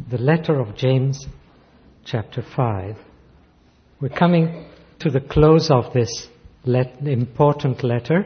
the letter of James, chapter 5. We're coming to the close of this important letter.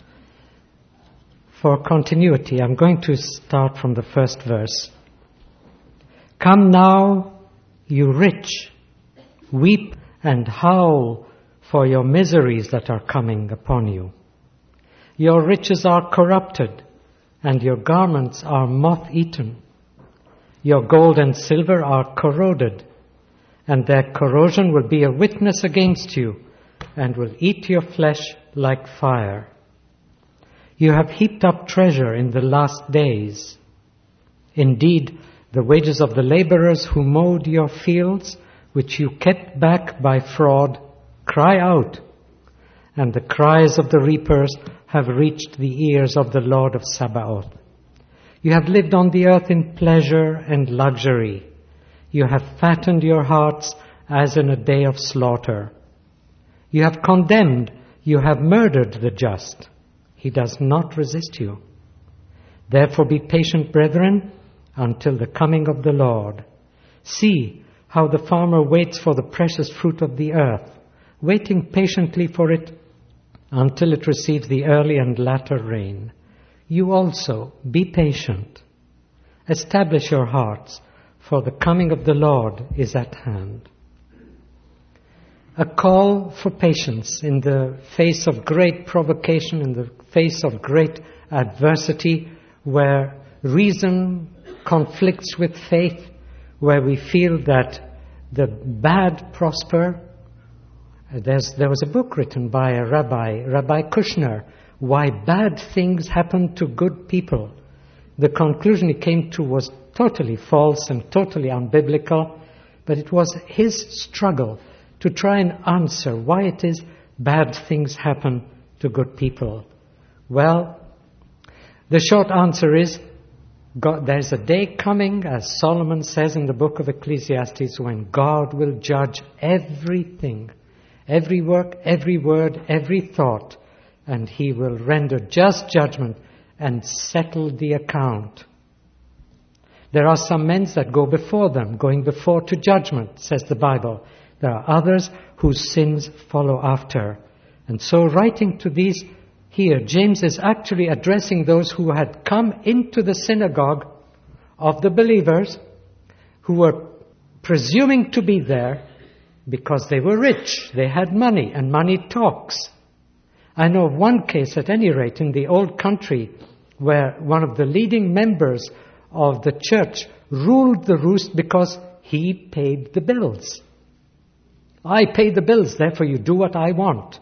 For continuity, I'm going to start from the first verse. Come now, you rich, weep and howl for your miseries that are coming upon you. Your riches are corrupted, and your garments are moth-eaten. Your gold and silver are corroded, and their corrosion will be a witness against you, and will eat your flesh like fire. You have heaped up treasure in the last days. Indeed, the wages of the laborers who mowed your fields, which you kept back by fraud, cry out, and the cries of the reapers have reached the ears of the Lord of Sabaoth. You have lived on the earth in pleasure and luxury. You have fattened your hearts as in a day of slaughter. You have condemned, you have murdered the just. He does not resist you. Therefore be patient, brethren, until the coming of the Lord. See how the farmer waits for the precious fruit of the earth, waiting patiently for it until it receives the early and latter rain. You also be patient. Establish your hearts, for the coming of the Lord is at hand. A call for patience in the face of great provocation, in the face of great adversity, where reason conflicts with faith, where we feel that the bad prosper. There was a book written by a Rabbi Kushner, Why Bad Things Happen to Good People. The conclusion he came to was totally false and totally unbiblical, but it was his struggle to try and answer why it is bad things happen to good people. Well, the short answer is, there's a day coming, as Solomon says in the book of Ecclesiastes, when God will judge everything, every work, every word, every thought, and he will render just judgment and settle the account. There are some men that go before them, going before to judgment, says the Bible. There are others whose sins follow after. And so writing to these here, James is actually addressing those who had come into the synagogue of the believers, who were presuming to be there because they were rich, they had money, and money talks. I know of one case, at any rate, in the old country, where one of the leading members of the church ruled the roost because he paid the bills. I pay the bills, therefore you do what I want.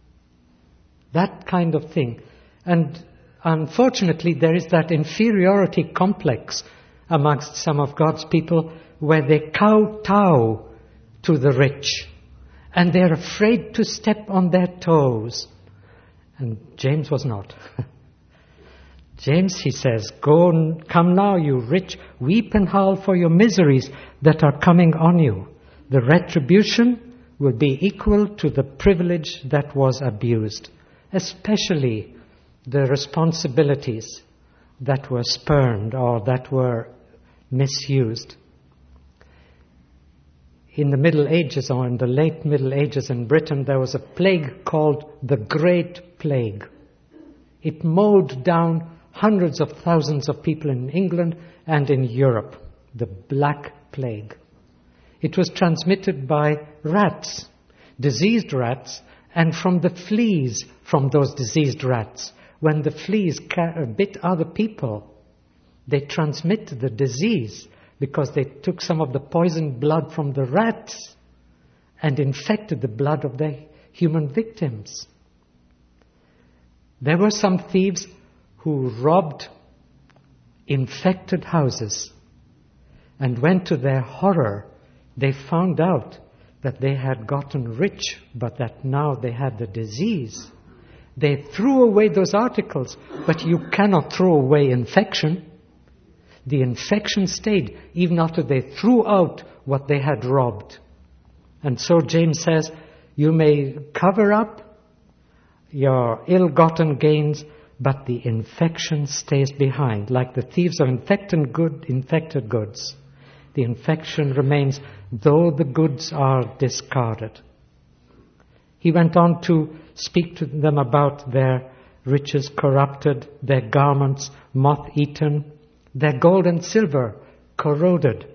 That kind of thing. And unfortunately, there is that inferiority complex amongst some of God's people where they kowtow to the rich, and they're afraid to step on their toes. And James was not. James, he says, come now, you rich, weep and howl for your miseries that are coming on you. The retribution will be equal to the privilege that was abused, especially the responsibilities that were spurned or that were misused. In the Middle Ages, or in the late Middle Ages in Britain, there was a plague called the Great Plague. It mowed down hundreds of thousands of people in England and in Europe, the Black Plague. It was transmitted by rats, diseased rats, and from the fleas from those diseased rats. When the fleas bit other people, they transmitted the disease because they took some of the poisoned blood from the rats and infected the blood of their human victims. There were some thieves who robbed infected houses, and when to their horror they found out that they had gotten rich, but that now they had the disease. They threw away those articles, but you cannot throw away infection. The infection stayed even after they threw out what they had robbed. And so James says, you may cover up your ill-gotten gains, but the infection stays behind, like the thieves of infected goods. The infection remains, though the goods are discarded. He went on to speak to them about their riches corrupted, their garments moth-eaten, their gold and silver corroded.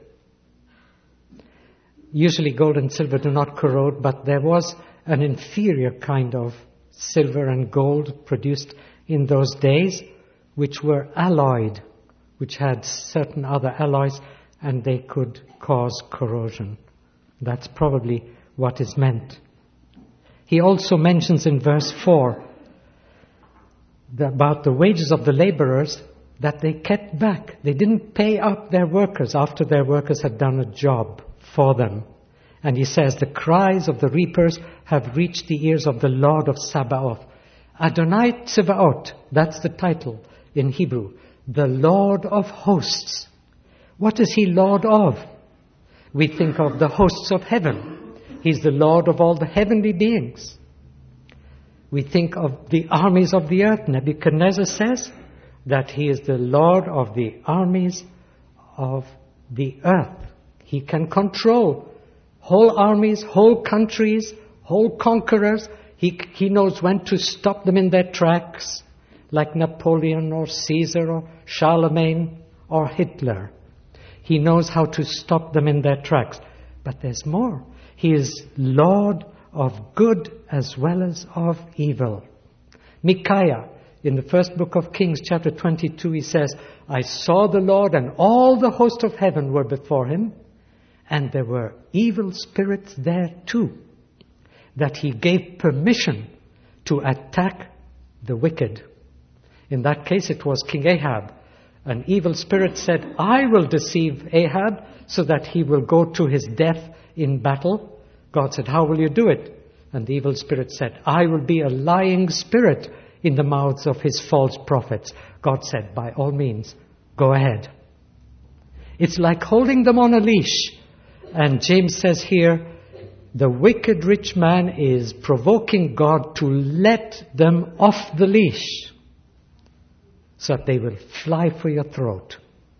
Usually gold and silver do not corrode, but there was an inferior kind of silver and gold produced in those days, which were alloyed, which had certain other alloys, and they could cause corrosion. That's probably what is meant. He also mentions in verse 4 about the wages of the laborers that they kept back. They didn't pay up their workers after their workers had done a job for them. And he says, the cries of the reapers have reached the ears of the Lord of Sabaoth. Adonai Tsevaot, that's the title in Hebrew. The Lord of hosts. What is he Lord of? We think of the hosts of heaven. He's the Lord of all the heavenly beings. We think of the armies of the earth. Nebuchadnezzar says that he is the Lord of the armies of the earth. He can control whole armies, whole countries, whole conquerors. He knows when to stop them in their tracks, like Napoleon or Caesar or Charlemagne or Hitler. He knows how to stop them in their tracks. But there's more. He is Lord of good as well as of evil. Micaiah, in the first book of Kings, chapter 22, he says, I saw the Lord and all the host of heaven were before him, and there were evil spirits there too, that he gave permission to attack the wicked. In that case, it was King Ahab. An evil spirit said, I will deceive Ahab so that he will go to his death in battle. God said, how will you do it? And the evil spirit said, I will be a lying spirit in the mouths of his false prophets. God said, by all means, go ahead. It's like holding them on a leash. And James says here, the wicked rich man is provoking God to let them off the leash so that they will fly for your throat.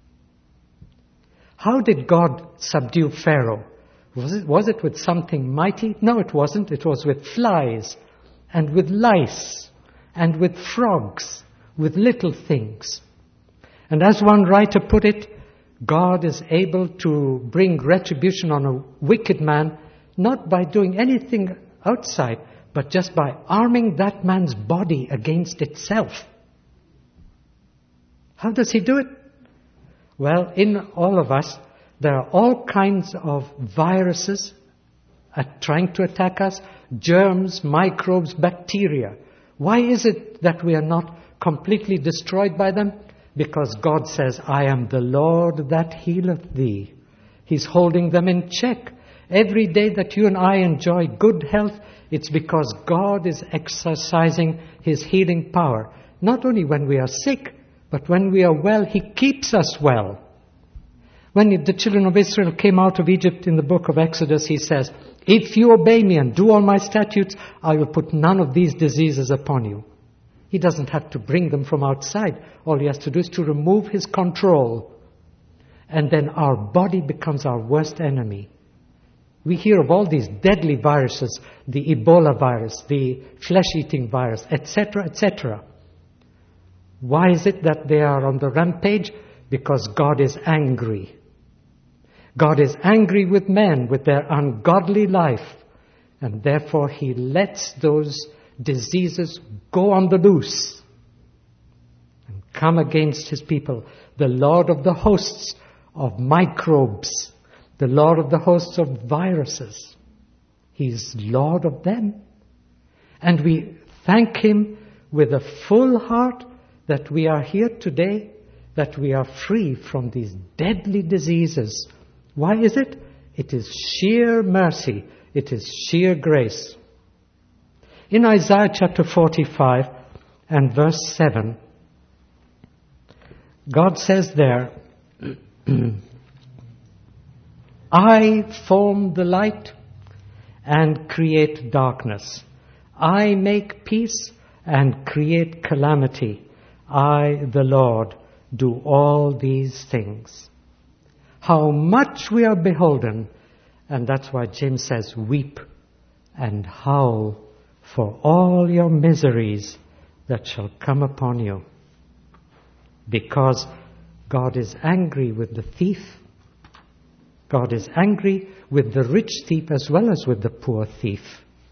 How did God subdue Pharaoh? Was it with something mighty? No, it wasn't. It was with flies and with lice and with frogs, with little things. And as one writer put it, God is able to bring retribution on a wicked man, not by doing anything outside, but just by arming that man's body against itself. How does he do it? Well, in all of us, there are all kinds of viruses trying to attack us, germs, microbes, bacteria. Why is it that we are not completely destroyed by them? Because God says, I am the Lord that healeth thee. He's holding them in check. Every day that you and I enjoy good health, it's because God is exercising His healing power. Not only when we are sick, but when we are well, He keeps us well. When the children of Israel came out of Egypt in the book of Exodus, He says, if you obey me and do all my statutes, I will put none of these diseases upon you. He doesn't have to bring them from outside. All He has to do is to remove His control. And then our body becomes our worst enemy. We hear of all these deadly viruses, the Ebola virus, the flesh-eating virus, etc., etc. Why is it that they are on the rampage? Because God is angry. God is angry with men, with their ungodly life. And therefore He lets those diseases go on the loose and come against His people. The Lord of the hosts of microbes, the Lord of the hosts of viruses. He's Lord of them. And we thank Him with a full heart that we are here today, that we are free from these deadly diseases. Why is it? It is sheer mercy. It is sheer grace. In Isaiah chapter 45 and verse 7, God says there, I form the light and create darkness. I make peace and create calamity. I, the Lord, do all these things. how much we are beholden. And that's why James says, weep and howl for all your miseries that shall come upon you. Because God is angry with the thief. God is angry with the rich thief as well as with the poor thief.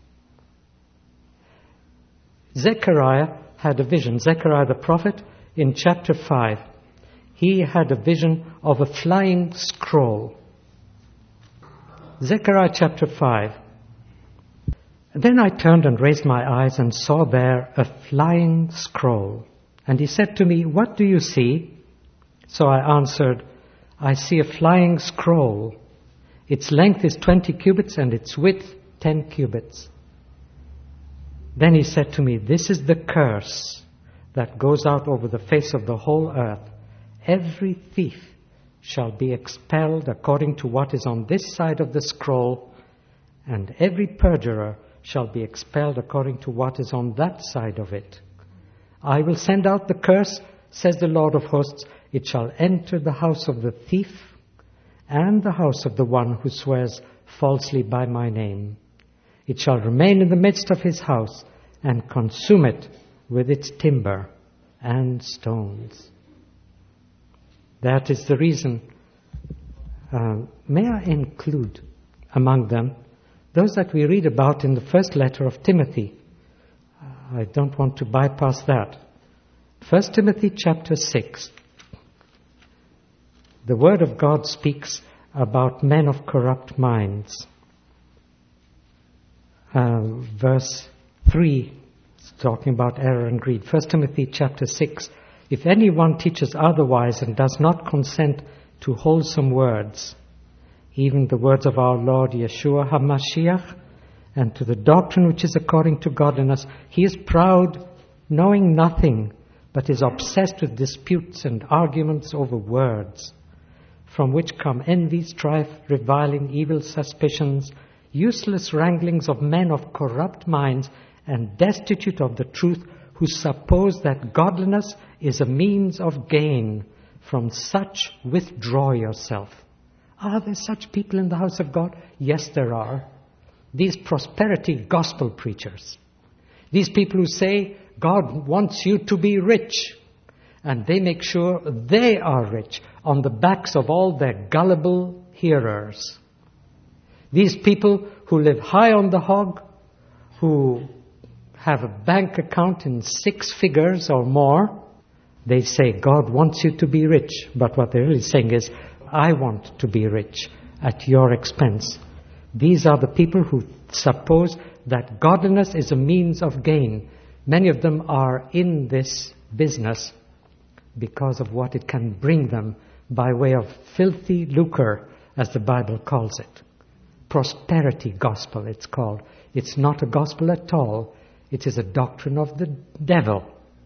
Zechariah had a vision. Zechariah the prophet, in chapter 5, he had a vision of a flying scroll. Zechariah chapter 5. Then I turned and raised my eyes and saw there a flying scroll. And he said to me, what do you see? So I answered, I see a flying scroll. Its length is 20 cubits and its width 10 cubits. Then he said to me, this is the curse that goes out over the face of the whole earth. Every thief shall be expelled according to what is on this side of the scroll, and every perjurer shall be expelled according to what is on that side of it. I will send out the curse, says the Lord of hosts. It shall enter the house of the thief and the house of the one who swears falsely by my name. It shall remain in the midst of his house and consume it with its timber and stones. That is the reason. May I include among them those that we read about in the first letter of Timothy? I don't want to bypass that. 1 Timothy chapter 6. The Word of God speaks about men of corrupt minds. Verse 3 is talking about error and greed. 1 Timothy chapter 6. If anyone teaches otherwise and does not consent to wholesome words, even the words of our Lord Yeshua HaMashiach, and to the doctrine which is according to godliness, he is proud, knowing nothing, but is obsessed with disputes and arguments over words, from which come envy, strife, reviling, evil suspicions, useless wranglings of men of corrupt minds and destitute of the truth, who suppose that godliness is a means of gain. From such withdraw yourself. Are there such people in the house of God? Yes, there are. These prosperity gospel preachers. These people who say God wants you to be rich. And they make sure they are rich on the backs of all their gullible hearers. These people who live high on the hog, who have a bank account in 6 figures or more, they say God wants you to be rich. But what they're really saying is, I want to be rich at your expense. These are the people who suppose that godliness is a means of gain. Many of them are in this business because of what it can bring them by way of filthy lucre, as the Bible calls it. Prosperity gospel, it's called. It's not a gospel at all. It is a doctrine of the devil.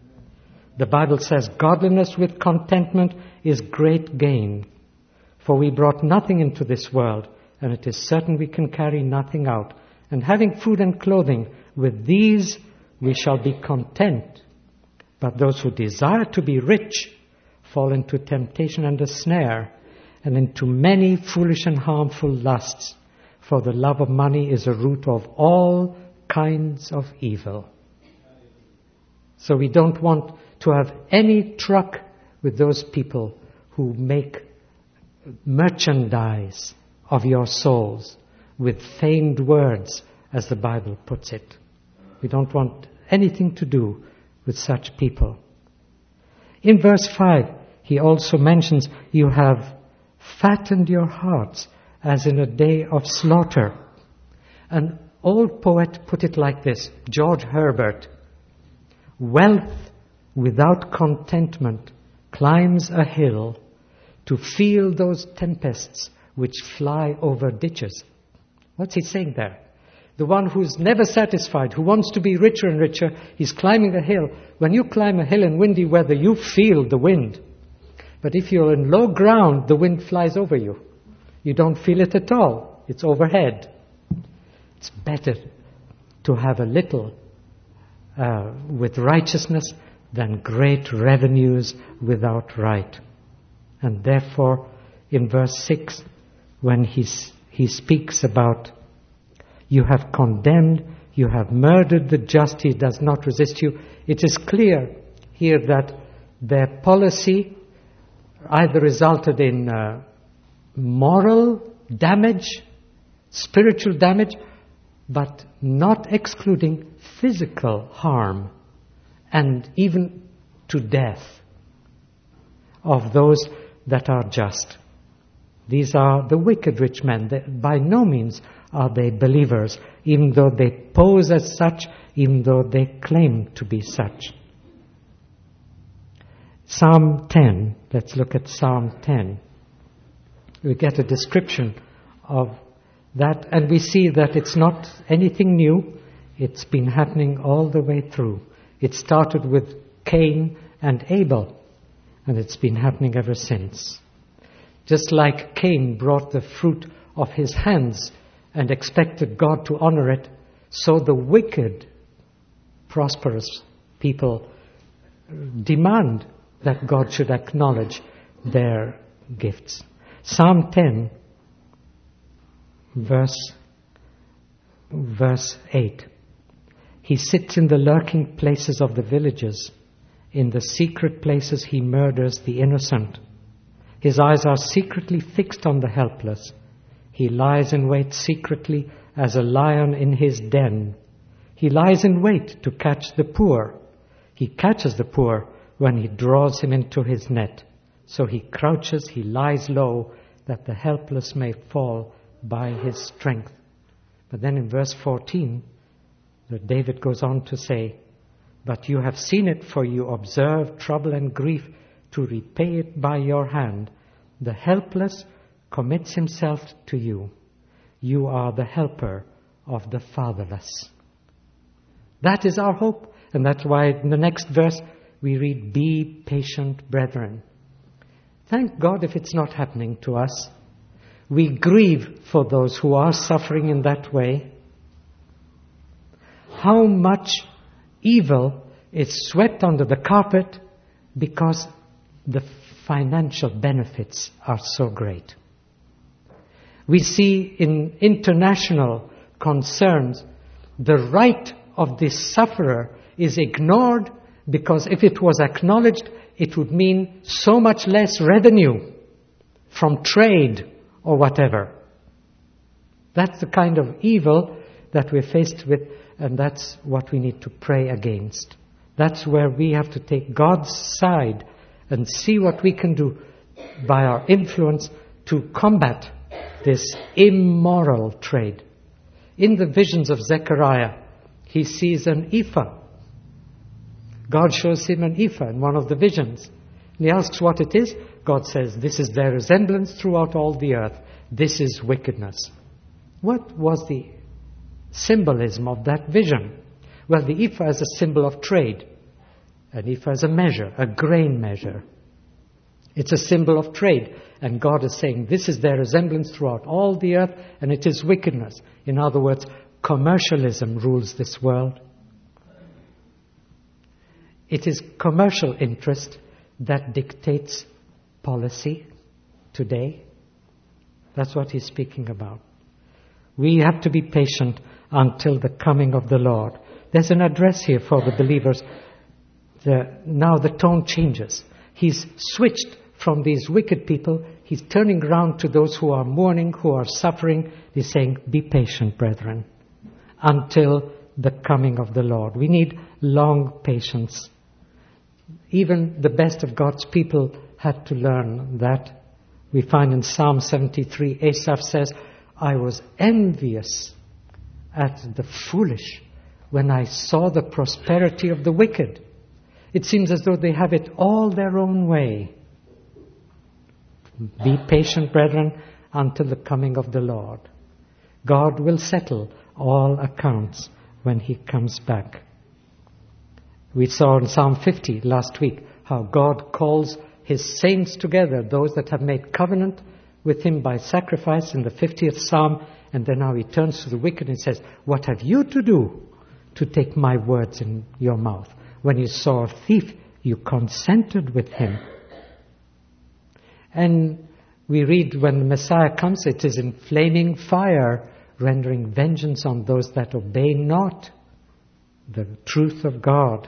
The Bible says, godliness with contentment is great gain. For we brought nothing into this world, and it is certain we can carry nothing out. And having food and clothing, with these we shall be content. But those who desire to be rich fall into temptation and a snare, and into many foolish and harmful lusts. For the love of money is a root of all kinds of evil. So we don't want to have any truck with those people who make merchandise of your souls with feigned words, as the Bible puts it. We don't want anything to do with such people. In verse 5, he also mentions, you have fattened your hearts as in a day of slaughter. An old poet put it like this, George Herbert: wealth without contentment climbs a hill to feel those tempests which fly over ditches. What's he saying there? The one who's never satisfied, who wants to be richer and richer, he's climbing a hill. When you climb a hill in windy weather, you feel the wind. But if you're in low ground, the wind flies over you. You don't feel it at all. It's overhead. It's better to have a little with righteousness than great revenues without right. And therefore, in verse 6 when he speaks about, you have condemned, you have murdered the just, he does not resist you. It is clear here that their policy either resulted in moral damage, spiritual damage, but not excluding physical harm and even to death of those that are just. These are the wicked rich men. By no means are they believers, even though they pose as such, even though they claim to be such. Psalm 10, let's look at Psalm 10. We get a description of that, and we see that it's not anything new. It's been happening all the way through. It started with Cain and Abel, and it's been happening ever since. Just like Cain brought the fruit of his hands and expected God to honor it, so the wicked, prosperous people demand that God should acknowledge their gifts. Psalm 10, verse 8. He sits in the lurking places of the villages. In the secret places he murders the innocent. His eyes are secretly fixed on the helpless. He lies in wait secretly as a lion in his den. He lies in wait to catch the poor. He catches the poor when he draws him into his net. So he crouches, he lies low, that the helpless may fall by his strength. But then in verse 14, David goes on to say, but you have seen it, for you observe trouble and grief to repay it by your hand. The helpless commits himself to you. You are the helper of the fatherless. That is our hope. And that's why in the next verse we read, be patient, brethren. Thank God if it's not happening to us. We grieve for those who are suffering in that way. How much evil is swept under the carpet because the financial benefits are so great. We see in international concerns the right of this sufferer is ignored because if it was acknowledged, it would mean so much less revenue from trade or whatever. That's the kind of evil that we're faced with, and that's what we need to pray against. That's where we have to take God's side and see what we can do by our influence to combat this immoral trade. In the visions of Zechariah, he sees an ephah. God shows him an ephah in one of the visions. And he asks what it is. God says, this is their resemblance throughout all the earth. This is wickedness. What was the symbolism of that vision? Well, the ephah is a symbol of trade. An ephah is a measure, a grain measure. It's a symbol of trade. And God is saying, this is their resemblance throughout all the earth, and it is wickedness. In other words, commercialism rules this world. It is commercial interest that dictates policy today. That's what he's speaking about. We have to be patient until the coming of the Lord. There's an address here for the believers. Now the tone changes. He's switched from these wicked people. He's turning around to those who are mourning, who are suffering. He's saying, be patient, brethren, until the coming of the Lord. We need long patience. Even the best of God's people had to learn that. We find in Psalm 73, Asaph says, I was envious at the foolish when I saw the prosperity of the wicked. It seems as though they have it all their own way. Be patient, brethren, until the coming of the Lord. God will settle all accounts when He comes back. We saw in Psalm 50 last week how God calls His saints together, those that have made covenant with Him by sacrifice in the 50th Psalm, and then now He turns to the wicked and says, what have you to do to take my words in your mouth? When you saw a thief, you consented with him. And We read when the Messiah comes, it is in flaming fire, rendering vengeance on those that obey not the truth of God.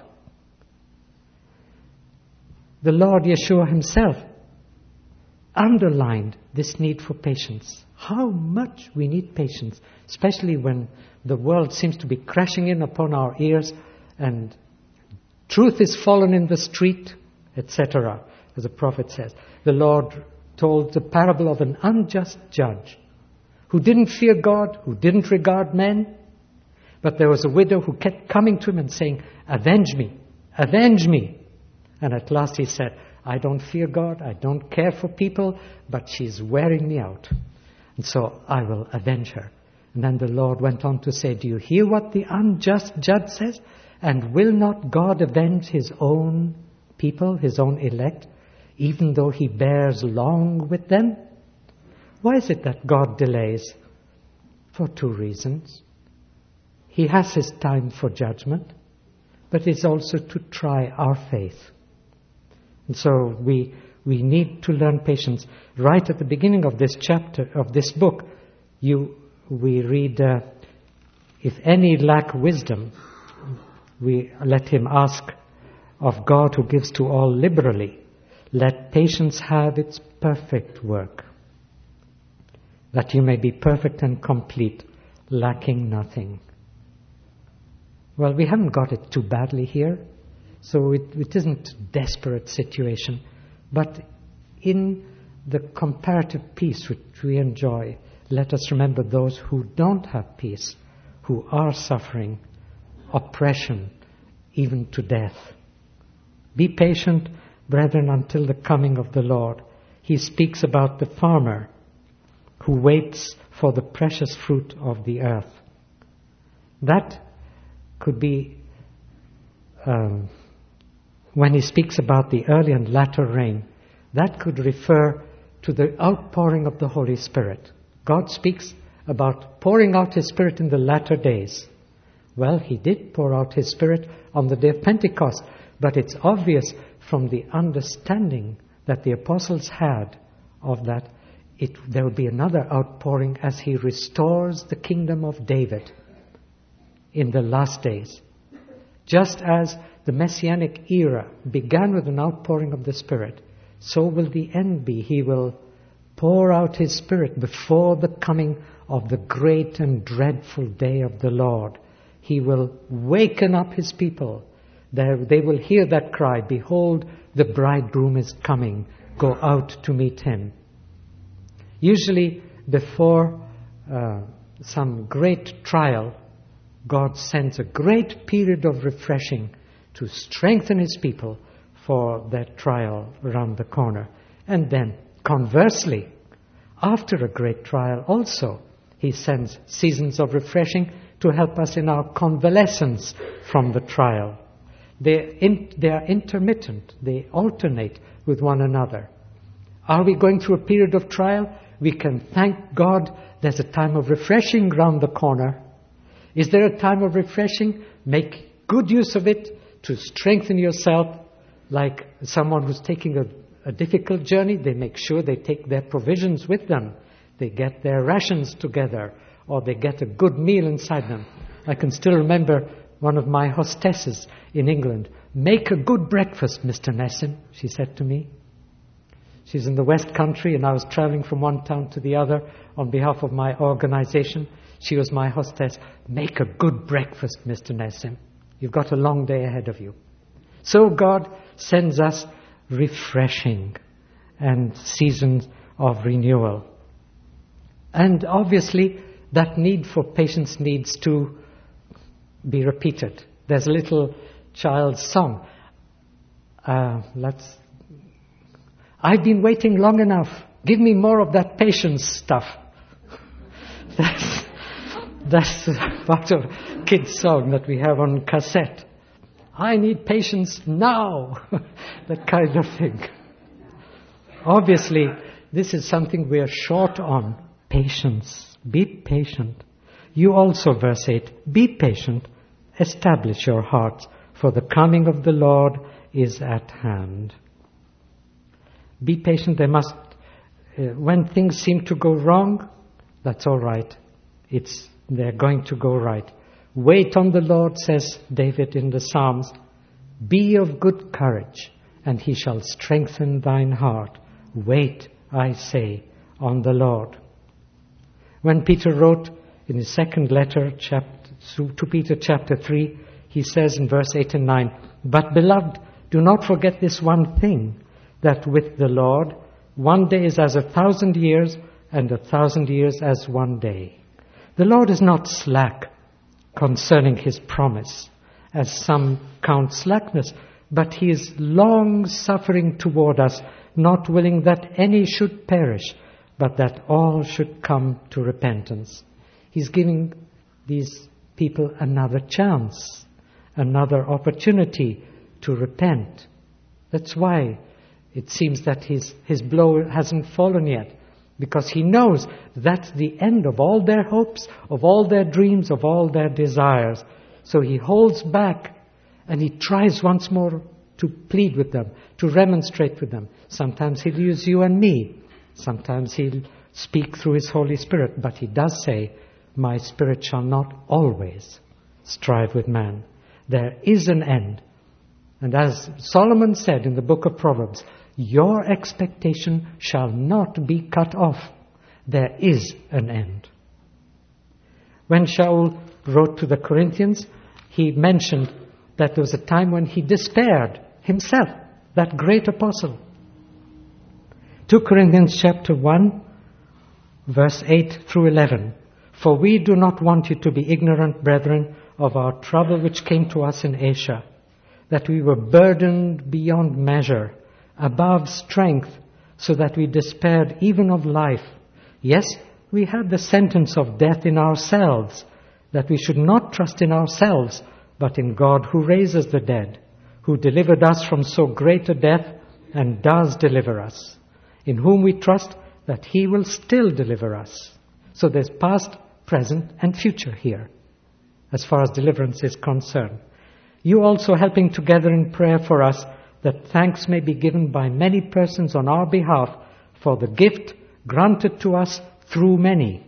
The Lord Yeshua himself underlined this need for patience. How much we need patience, especially when the world seems to be crashing in upon our ears and truth is fallen in the street, etc., as the prophet says. The Lord told the parable of an unjust judge who didn't fear God, who didn't regard men, but there was a widow who kept coming to him and saying, "Avenge me, avenge me." And at last he said, "I don't fear God, I don't care for people, but she's wearing me out. And so I will avenge her." And then the Lord went on to say, "Do you hear what the unjust judge says? And will not God avenge his own people, his own elect, even though he bears long with them?" Why is it that God delays? For two reasons. He has his time for judgment, but it's also to try our faith. And so we need to learn patience. Right at the beginning of this chapter, of this book, we read, "If any lack wisdom, we let him ask of God who gives to all liberally. Let patience have its perfect work, that you may be perfect and complete, lacking nothing." Well, we haven't got it too badly here, so it isn't a desperate situation. But in the comparative peace which we enjoy, let us remember those who don't have peace, who are suffering oppression, even to death. "Be patient, brethren, until the coming of the Lord." He speaks about the farmer who waits for the precious fruit of the earth. That could be, when he speaks about the early and latter rain, that could refer to the outpouring of the Holy Spirit. God speaks about pouring out his Spirit in the latter days. Well, he did pour out his Spirit on the day of Pentecost, but it's obvious from the understanding that the apostles had of that, there will be another outpouring as he restores the kingdom of David in the last days. Just as the Messianic era began with an outpouring of the Spirit, so will the end be. He will pour out his Spirit before the coming of the great and dreadful day of the Lord. He will waken up his people. They will hear that cry, "Behold, the bridegroom is coming. Go out to meet him." Usually before some great trial, God sends a great period of refreshing to strengthen his people for that trial around the corner. And then, conversely, after a great trial also, he sends seasons of refreshing to help us in our convalescence from the trial. They are intermittent. They alternate with one another. Are we going through a period of trial? We can thank God there's a time of refreshing round the corner. Is there a time of refreshing? Make good use of it to strengthen yourself. Like someone who's taking a difficult journey, they make sure they take their provisions with them. They get their rations together, or they get a good meal inside them. I can still remember one of my hostesses in England. "Make a good breakfast, Mr. Nessim," she said to me. She's in the West Country, and I was traveling from one town to the other on behalf of my organization. She was my hostess. "Make a good breakfast, Mr. Nessim. You've got a long day ahead of you." So God sends us refreshing and seasons of renewal. And obviously, that need for patience needs to be repeated. There's a little child's song. "I've been waiting long enough. Give me more of that patience stuff." That's part of a kid's song that we have on cassette. "I need patience now." That kind of thing. Obviously, this is something we are short on. Patience. Be patient. You also, verse 8, "Be patient, establish your hearts, for the coming of the Lord is at hand." Be patient. when things seem to go wrong, that's all right. They're going to go right. Wait on the Lord, says David in the Psalms. Be of good courage, and he shall strengthen thine heart. Wait, I say, on the Lord. When Peter wrote in his second letter to Peter chapter 3, he says in verse 8 and 9, But beloved, do not forget this one thing, that with the Lord 1 day is as 1,000 years, and 1,000 years as 1 day. The Lord is not slack concerning his promise, as some count slackness, but he is long-suffering toward us, not willing that any should perish, but that all should come to repentance. He's giving these people another chance, another opportunity to repent. That's why it seems that his blow hasn't fallen yet, because he knows that's the end of all their hopes, of all their dreams, of all their desires. So he holds back and he tries once more to plead with them, to remonstrate with them. Sometimes he'll use you and me. Sometimes he'll speak through his Holy Spirit. But he does say, my spirit shall not always strive with man. There is an end. And as Solomon said in the book of Proverbs, your expectation shall not be cut off. There is an end. When Shaul wrote to the Corinthians, he mentioned that there was a time when he despaired himself, that great apostle. 2 Corinthians chapter 1, verse 8 through 11. For we do not want you to be ignorant, brethren, of our trouble which came to us in Asia, that we were burdened beyond measure, above strength, so that we despaired even of life. Yes, we had the sentence of death in ourselves, that we should not trust in ourselves, but in God who raises the dead, who delivered us from so great a death and does deliver us, in whom we trust that he will still deliver us. So there's past, present, and future here, as far as deliverance is concerned. You also helping together in prayer for us, that thanks may be given by many persons on our behalf for the gift granted to us through many.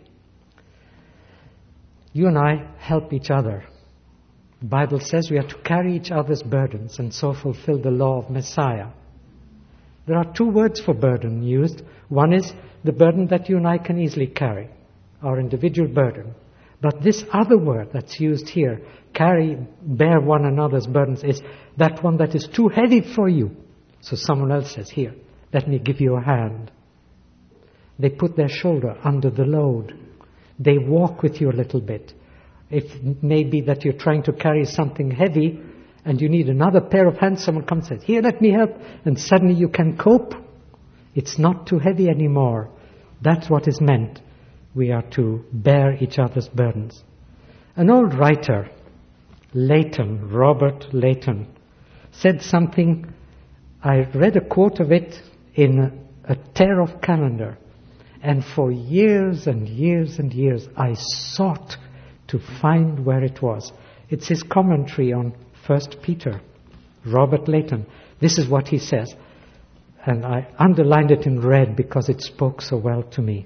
You and I help each other. The Bible says we are to carry each other's burdens and so fulfill the law of Messiah. There are two words for burden used. One is the burden that you and I can easily carry, our individual burden. But this other word that's used here, bear one another's burdens, is that one that is too heavy for you. So someone else says, here, let me give you a hand. They put their shoulder under the load. They walk with you a little bit. It may be that you're trying to carry something heavy and you need another pair of hands. Someone comes and says, here, let me help. And suddenly you can cope. It's not too heavy anymore. That's what is meant. We are to bear each other's burdens. An old writer, Robert Leighton, said something. I read a quote of it in a tear of calendar. And for years and years and years, I sought to find where it was. It's his commentary on 1 Peter, Robert Leighton. This is what he says. And I underlined it in red because it spoke so well to me.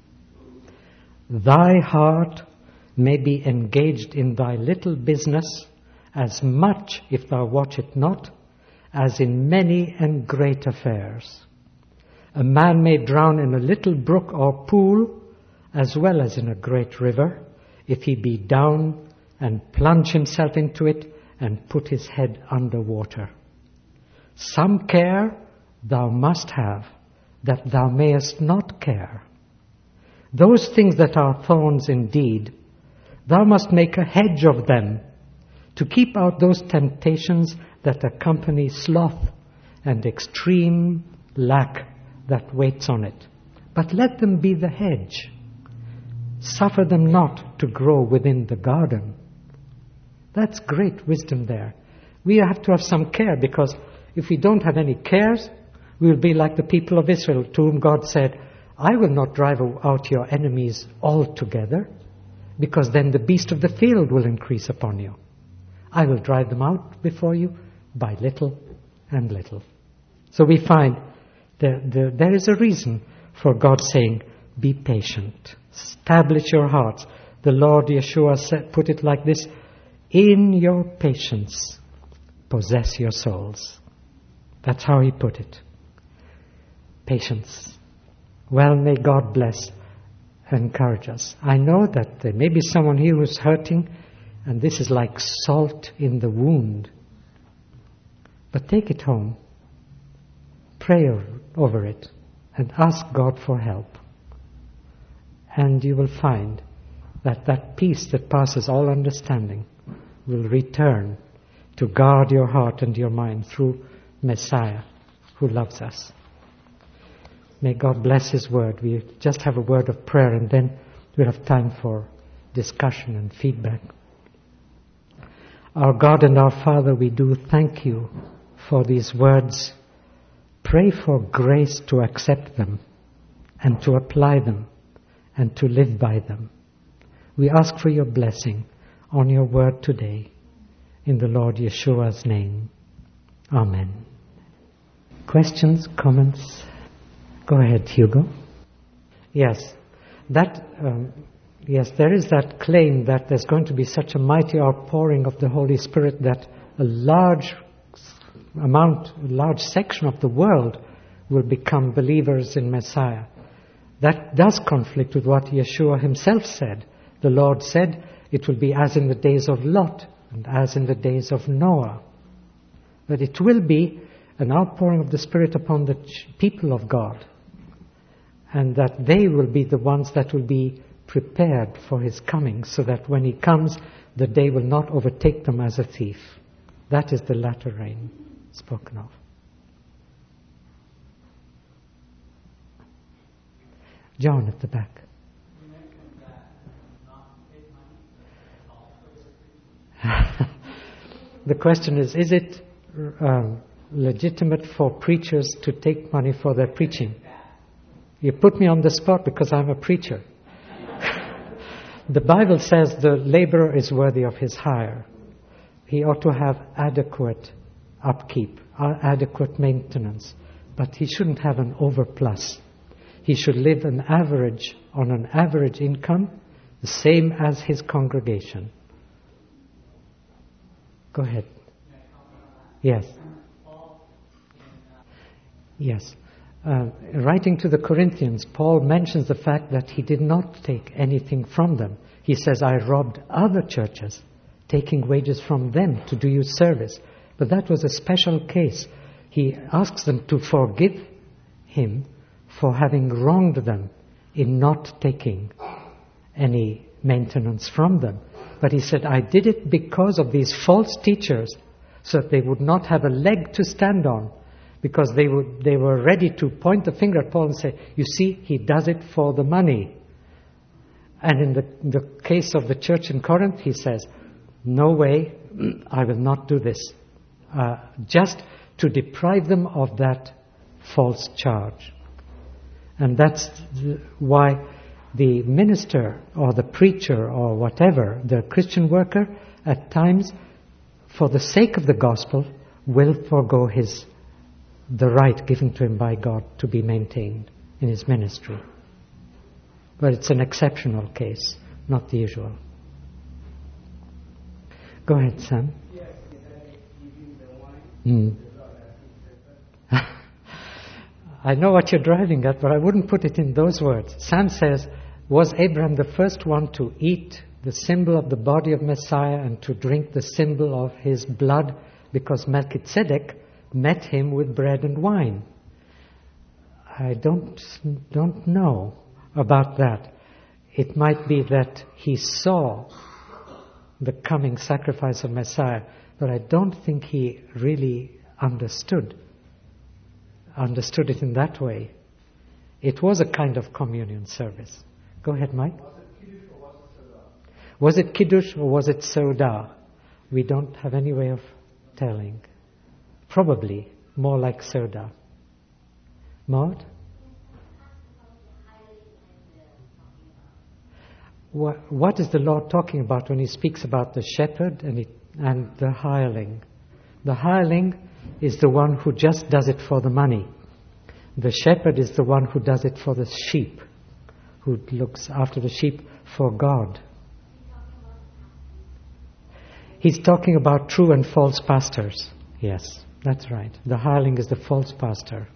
Thy heart may be engaged in thy little business as much, if thou watch it not, as in many and great affairs. A man may drown in a little brook or pool as well as in a great river, if he be down and plunge himself into it and put his head under water. Some care thou must have, that thou mayest not care. Those things that are thorns indeed, thou must make a hedge of them, to keep out those temptations that accompany sloth and extreme lack that waits on it. But let them be the hedge. Suffer them not to grow within the garden. That's great wisdom there. We have to have some care, because if we don't have any cares, we will be like the people of Israel, to whom God said, I will not drive out your enemies altogether, because then the beast of the field will increase upon you. I will drive them out before you by little and little. So we find there is a reason for God saying, be patient, establish your hearts. The Lord Yeshua put it like this, in your patience, possess your souls. That's how he put it. Patience. Well, may God bless and encourage us. I know that there may be someone here who's hurting, and this is like salt in the wound. But take it home, pray over it, and ask God for help. And you will find that that peace that passes all understanding will return to guard your heart and your mind through Messiah who loves us. May God bless His word. We just have a word of prayer and then we'll have time for discussion and feedback. Our God and our Father, we do thank you for these words. Pray for grace to accept them and to apply them and to live by them. We ask for your blessing on your word today. In the Lord Yeshua's name. Amen. Questions, comments? Go ahead, Hugo. Yes, there is that claim that there's going to be such a mighty outpouring of the Holy Spirit that a large section of the world will become believers in Messiah. That does conflict with what Yeshua himself said. The Lord said, it will be as in the days of Lot and as in the days of Noah. But it will be an outpouring of the Spirit upon the people of God. And that they will be the ones that will be prepared for His coming, so that when He comes, the day will not overtake them as a thief. That is the latter rain spoken of. John at the back. The question is it legitimate for preachers to take money for their preaching? You put me on the spot because I'm a preacher. The Bible says the laborer is worthy of his hire. He ought to have adequate upkeep, adequate maintenance, but he shouldn't have an overplus. He should live on an average income, the same as his congregation. Go ahead. Yes. Yes. Writing to the Corinthians, Paul mentions the fact that he did not take anything from them. He says, I robbed other churches, taking wages from them to do you service. But that was a special case. He asks them to forgive him for having wronged them in not taking any maintenance from them. But he said, I did it because of these false teachers, so that they would not have a leg to stand on, because they were ready to point the finger at Paul and say, you see, he does it for the money. And in the case of the church in Corinth, he says, no way, I will not do this. Just to deprive them of that false charge. And that's why the minister or the preacher or whatever, the Christian worker, at times, for the sake of the gospel, will forego the right given to him by God to be maintained in his ministry. But it's an exceptional case, not the usual. Go ahead, Sam. Yes, is that giving the wine? I know what you're driving at, but I wouldn't put it in those words. Sam says, was Abraham the first one to eat the symbol of the body of Messiah and to drink the symbol of his blood, because Melchizedek met him with bread and wine? I don't know about that. It might be that he saw the coming sacrifice of Messiah, but I don't think he really understood it in that way. It was a kind of communion service. Go ahead, Mike. Was it Kiddush or was it Soda? We don't have any way of telling. Probably more like Soda. Maud? What is the Lord talking about when He speaks about the shepherd and the hireling? The hireling is the one who just does it for the money. The shepherd is the one who does it for the sheep, who looks after the sheep for God. He's talking about true and false pastors. Yes, that's right. The hireling is the false pastor.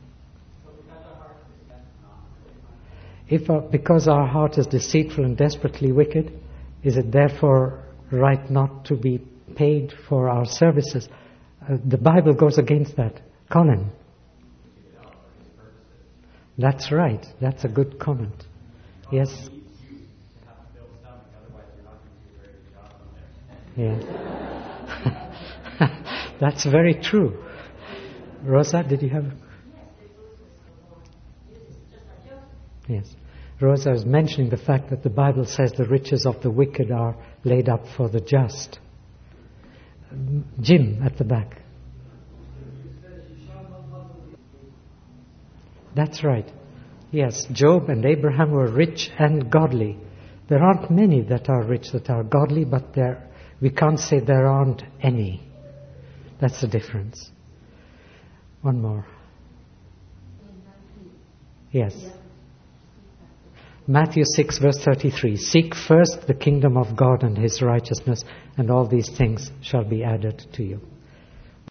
Because our heart is deceitful and desperately wicked, is it therefore right not to be paid for our services? The Bible goes against that. Colin. That's right. That's a good comment. Yes. Yeah. That's very true. Rosa, did you have? Yes. Rosa is mentioning the fact that the Bible says the riches of the wicked are laid up for the just. Jim at the back. That's right. Yes, Job and Abraham were rich and godly. There aren't many that are rich, that are godly, but we can't say there aren't any. That's the difference. One more. Yes. Matthew 6 verse 33. Seek first the kingdom of God and His righteousness, and all these things shall be added to you.